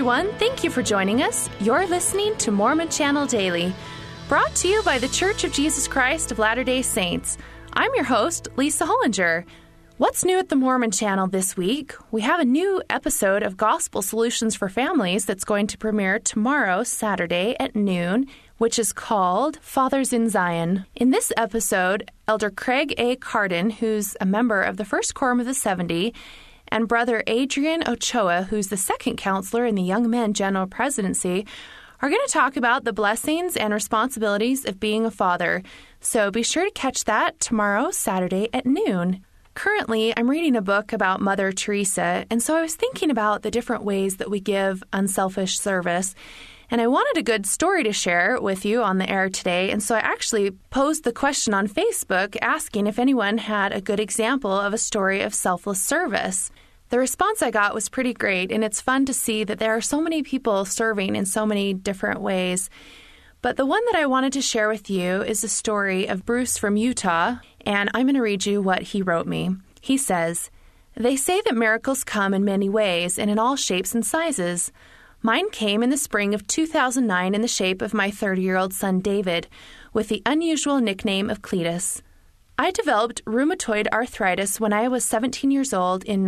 everyone. Thank you for joining us. You're listening to Mormon Channel Daily, brought to you by The Church of Jesus Christ of Latter-day Saints. I'm your host, Lisa Hollinger. What's new at the Mormon Channel this week? We have a new episode of Gospel Solutions for Families that's going to premiere tomorrow, Saturday at noon, which is called Fathers in Zion. In this episode, Elder Craig A. Carden, who's a member of the First Quorum of the 70, and Brother Adrian Ochoa, who's the second counselor in the Young Men General Presidency, are going to talk about the blessings and responsibilities of being a father. So be sure to catch that tomorrow, Saturday at noon. Currently, I'm reading a book about Mother Teresa, and so I was thinking about the different ways that we give unselfish service. And I wanted a good story to share with you on the air today, and so I actually posed the question on Facebook asking if anyone had a good example of a story of selfless service. The response I got was pretty great, and it's fun to see that there are so many people serving in so many different ways. But the one that I wanted to share with you is the story of Bruce from Utah, and I'm going to read you what he wrote me. He says, "They say that miracles come in many ways and in all shapes and sizes. Mine came in the spring of 2009 in the shape of my 30-year-old son David, with the unusual nickname of Cletus. I developed rheumatoid arthritis when I was 17 years old in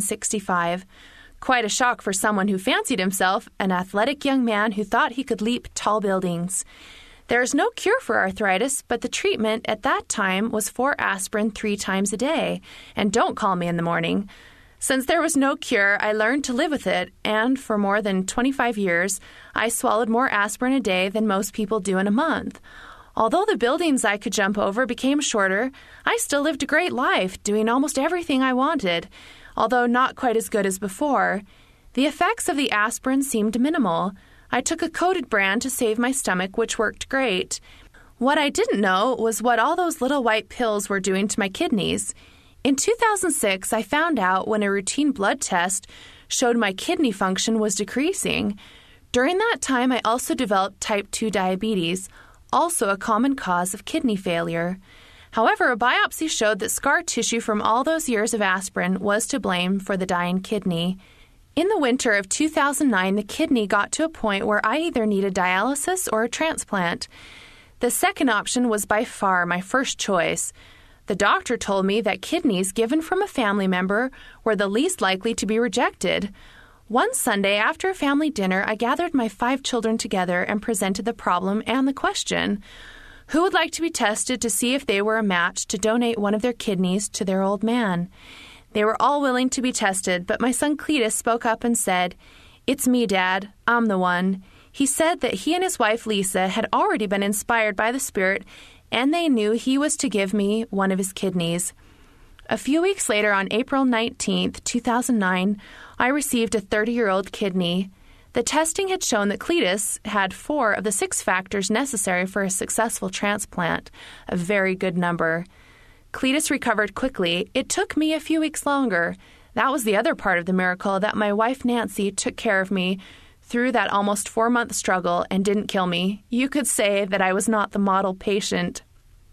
1965. Quite a shock for someone who fancied himself an athletic young man who thought he could leap tall buildings. There is no cure for arthritis, but the treatment at that time was 4 aspirin 3 times a day, and don't call me in the morning. Since there was no cure, I learned to live with it, and for more than 25 years, I swallowed more aspirin a day than most people do in a month. Although the buildings I could jump over became shorter, I still lived a great life, doing almost everything I wanted, although not quite as good as before. The effects of the aspirin seemed minimal. I took a coated brand to save my stomach, which worked great. What I didn't know was what all those little white pills were doing to my kidneys. In 2006, I found out when a routine blood test showed my kidney function was decreasing. During that time, I also developed type 2 diabetes, also a common cause of kidney failure. However, a biopsy showed that scar tissue from all those years of aspirin was to blame for the dying kidney. In the winter of 2009, the kidney got to a point where I either needed dialysis or a transplant. The second option was by far my first choice. The doctor told me that kidneys given from a family member were the least likely to be rejected. One Sunday after a family dinner, I gathered my 5 children together and presented the problem and the question: who would like to be tested to see if they were a match to donate one of their kidneys to their old man? They were all willing to be tested, but my son Cletus spoke up and said, "It's me, Dad. I'm the one." He said that he and his wife Lisa had already been inspired by the Spirit, and they knew he was to give me one of his kidneys. A few weeks later, on April 19th, 2009, I received a 30-year-old kidney. The testing had shown that Cletus had 4 of the 6 factors necessary for a successful transplant, a very good number. Cletus recovered quickly. It took me a few weeks longer. That was the other part of the miracle, that my wife Nancy took care of me through that almost 4-month struggle and didn't kill me. You could say that I was not the model patient.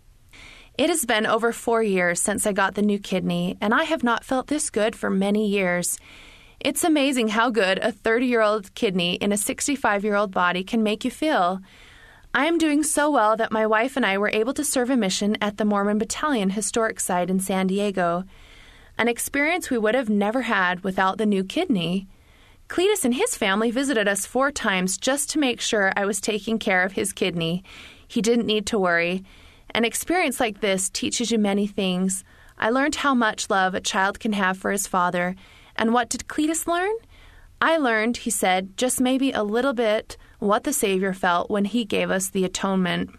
It has been over 4 years since I got the new kidney, and I have not felt this good for many years. It's amazing how good a 30-year-old kidney in a 65-year-old body can make you feel. I am doing so well that my wife and I were able to serve a mission at the Mormon Battalion Historic Site in San Diego, an experience we would have never had without the new kidney. Cletus and his family visited us 4 times just to make sure I was taking care of his kidney. He didn't need to worry. An experience like this teaches you many things. I learned how much love a child can have for his father. And what did Cletus learn? I learned, he said, just maybe a little bit what the Savior felt when he gave us the atonement.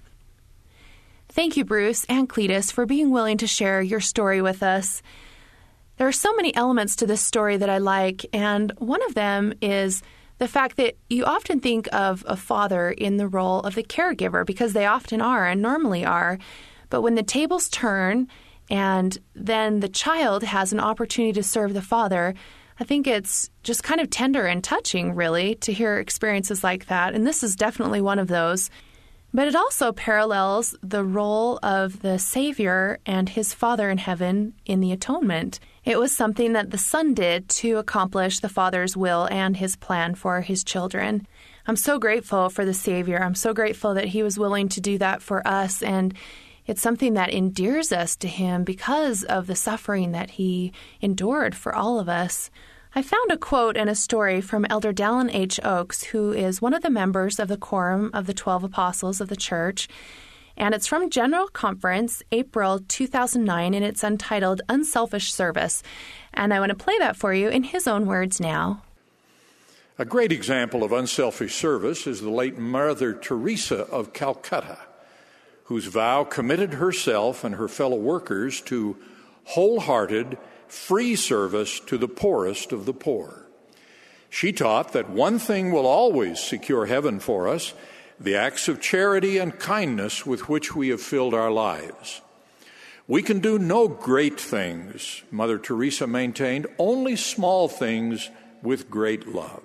Thank you, Bruce and Cletus, for being willing to share your story with us. There are so many elements to this story that I like, and one of them is the fact that you often think of a father in the role of the caregiver, because they often are and normally are. But when the tables turn and then the child has an opportunity to serve the father, I think it's just kind of tender and touching, really, to hear experiences like that. And this is definitely one of those. But it also parallels the role of the Savior and his Father in heaven in the atonement. It was something that the Son did to accomplish the Father's will and his plan for his children. I'm so grateful for the Savior. I'm so grateful that he was willing to do that for us, and it's something that endears us to him because of the suffering that he endured for all of us. I found a quote and a story from Elder Dallin H. Oaks, who is one of the members of the Quorum of the 12 Apostles of the Church, and it's from General Conference, April 2009, and it's entitled Unselfish Service. And I want to play that for you in his own words now. A great example of unselfish service is the late Mother Teresa of Calcutta, whose vow committed herself and her fellow workers to wholehearted, free service to the poorest of the poor. She taught that one thing will always secure heaven for us: the acts of charity and kindness with which we have filled our lives. We can do no great things, Mother Teresa maintained, only small things with great love.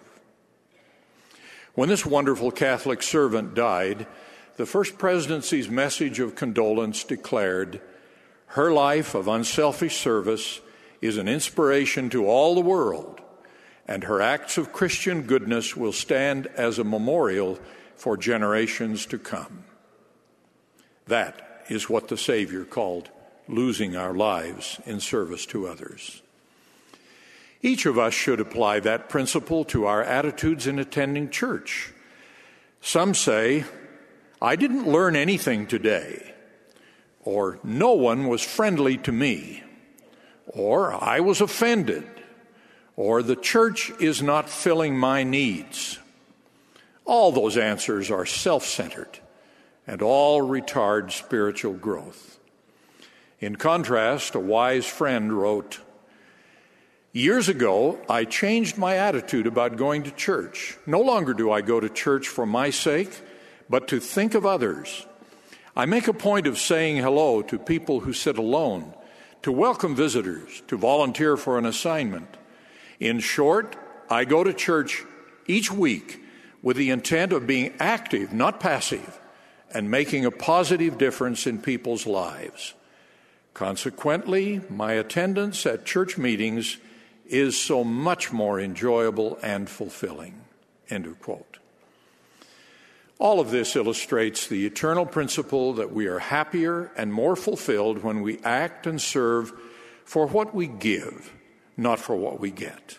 When this wonderful Catholic servant died, the First Presidency's message of condolence declared, "Her life of unselfish service is an inspiration to all the world, and her acts of Christian goodness will stand as a memorial for generations to come." That is what the Savior called losing our lives in service to others. Each of us should apply that principle to our attitudes in attending church. Some say, "I didn't learn anything today," or "No one was friendly to me," or "I was offended," or "The church is not filling my needs." All those answers are self-centered, and all retard spiritual growth. In contrast, a wise friend wrote, "Years ago, I changed my attitude about going to church. No longer do I go to church for my sake, but to think of others. I make a point of saying hello to people who sit alone, to welcome visitors, to volunteer for an assignment. In short, I go to church each week with the intent of being active, not passive, and making a positive difference in people's lives. Consequently, my attendance at church meetings is so much more enjoyable and fulfilling." End of quote. All of this illustrates the eternal principle that we are happier and more fulfilled when we act and serve for what we give, not for what we get.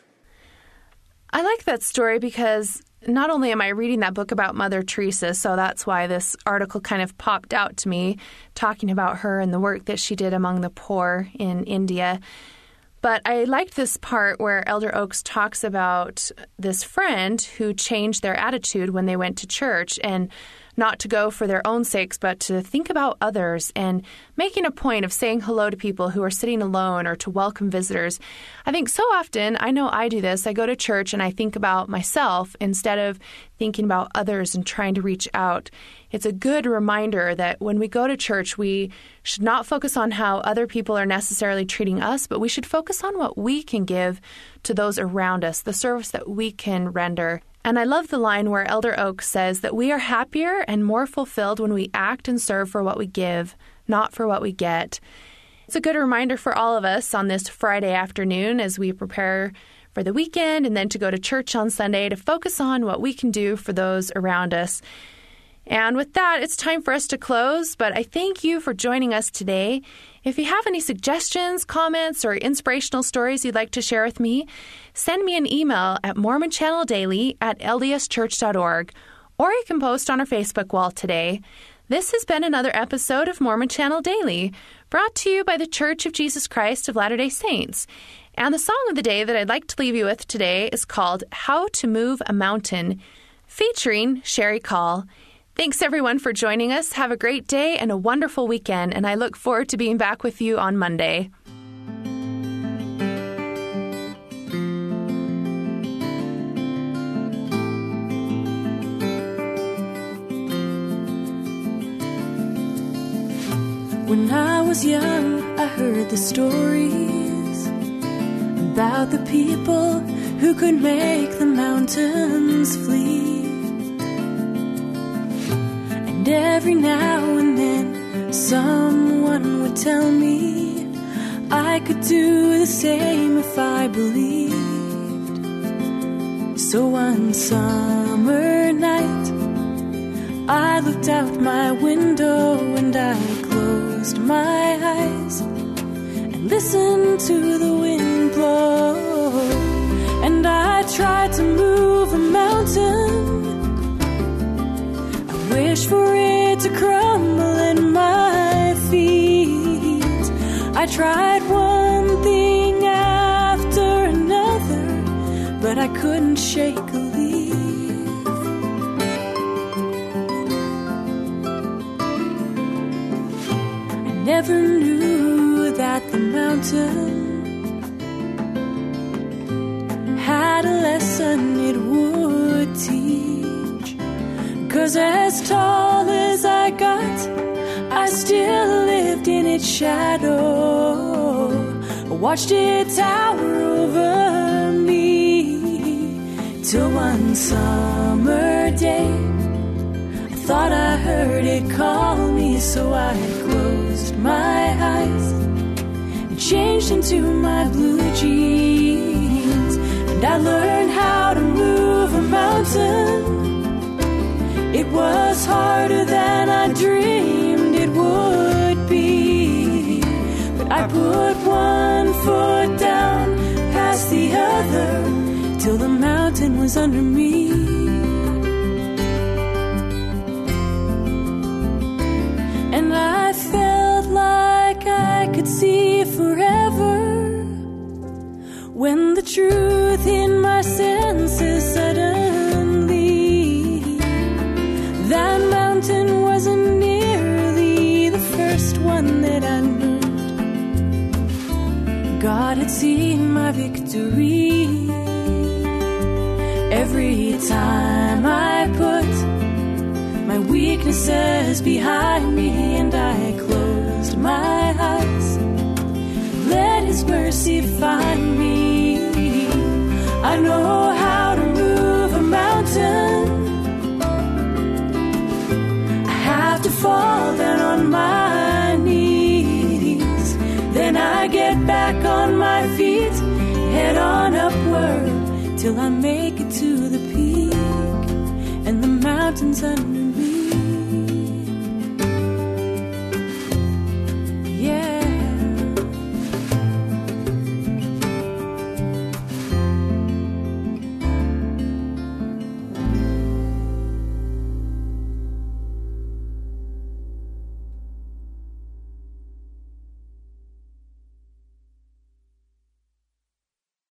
I like that story because not only am I reading that book about Mother Teresa, so that's why this article kind of popped out to me, talking about her and the work that she did among the poor in India. But I liked this part where Elder Oaks talks about this friend who changed their attitude when they went to church, and not to go for their own sakes, but to think about others and making a point of saying hello to people who are sitting alone or to welcome visitors. I think so often, I know I do this, I go to church and I think about myself instead of thinking about others and trying to reach out. It's a good reminder that when we go to church, we should not focus on how other people are necessarily treating us, but we should focus on what we can give to those around us, the service that we can render. And I love the line where Elder Oaks says that we are happier and more fulfilled when we act and serve for what we give, not for what we get. It's a good reminder for all of us on this Friday afternoon as we prepare for the weekend and then to go to church on Sunday to focus on what we can do for those around us. And with that, it's time for us to close, but I thank you for joining us today. If you have any suggestions, comments, or inspirational stories you'd like to share with me, send me an email at mormonchanneldaily@ldschurch.org, or you can post on our Facebook wall today. This has been another episode of Mormon Channel Daily, brought to you by the Church of Jesus Christ of Latter-day Saints. And the song of the day that I'd like to leave you with today is called How to Move a Mountain, featuring Sherry Call. Thanks, everyone, for joining us. Have a great day and a wonderful weekend, and I look forward to being back with you on Monday. When I was young, I heard the stories about the people who could make the mountains flee. And every now and then someone would tell me I could do the same if I believed. So one summer night, I looked out my window and I closed my eyes and listened to the wind blow. And I tried to move a mountain. I wish for it to crumble at my feet. I tried one thing after another, but I couldn't shake a leaf. I never knew that the mountain had a lesson it would teach. 'Cause as tall as I got, I still lived in its shadow. I watched it tower over me, till one summer day I thought I heard it call me. So I closed my eyes and changed into my blue jeans. And I learned how to move a mountain. It was harder than I dreamed it would be. But I put one foot down past the other till the mountain was under me. And I felt like I could see forever, when the truth in my senses suddenly, that mountain wasn't nearly the first one that I moved. God had seen my victory. Every time I put my weaknesses behind me and I closed my eyes, let His mercy find me. I know how to move a mountain. I have to fall down on my knees. Then I get back on my feet, head on upward till I make it to the peak and the mountain's under me.